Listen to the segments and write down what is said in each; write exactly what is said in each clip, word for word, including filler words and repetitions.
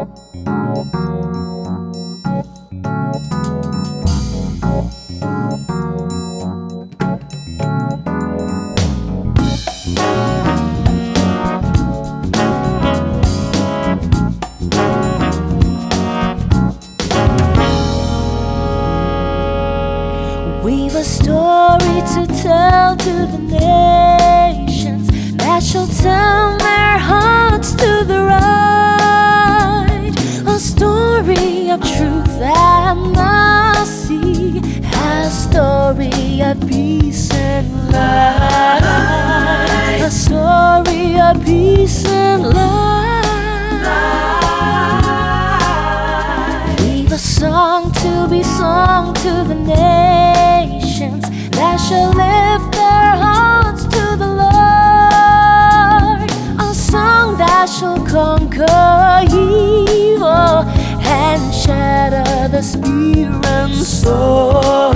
We've a story to tell to the nations that shall turn their hearts to the right. A story of truth and mercy, a story of peace and light. A story of peace and light. We've a song to be sung to the nations that shall lift their hearts to the Lord. A song that shall conquer evil and shatter the spear and sword.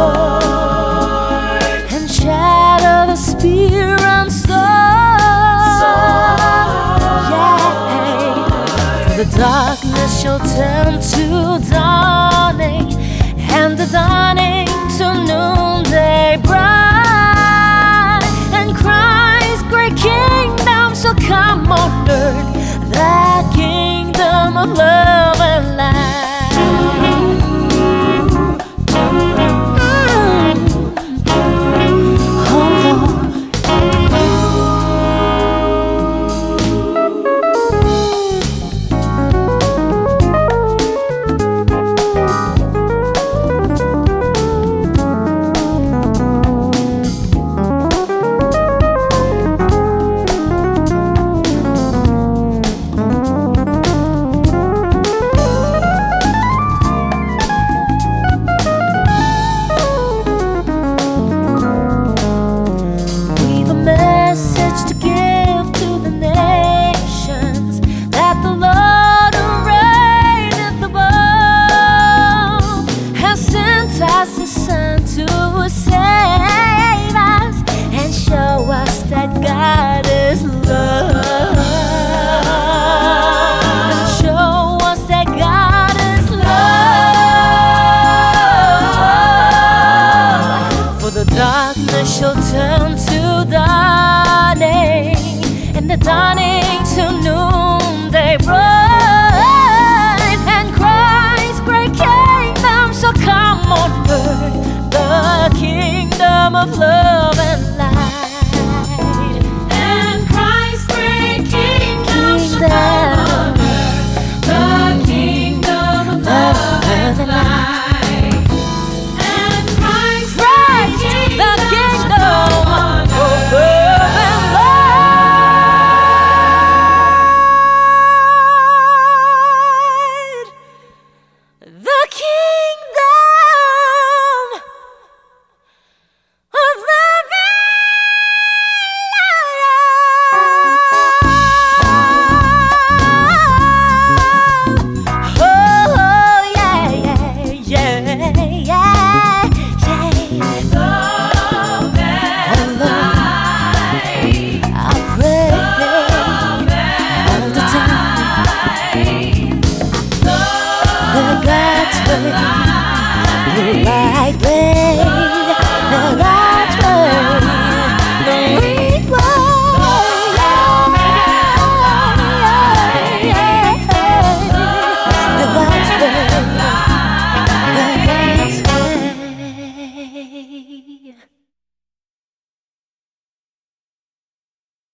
And shatter the spear and sword. Yeah. For the darkness shall turn to dawning, and the dawning to noonday bright. And Christ's great kingdom shall come on earth, the kingdom of love and light. To give to the nations that the Lord who reigneth above has sent us His Son to save us and show us that God is love. And show us that God is love. For the darkness shall turn to dawning, and the dawning to noonday bright.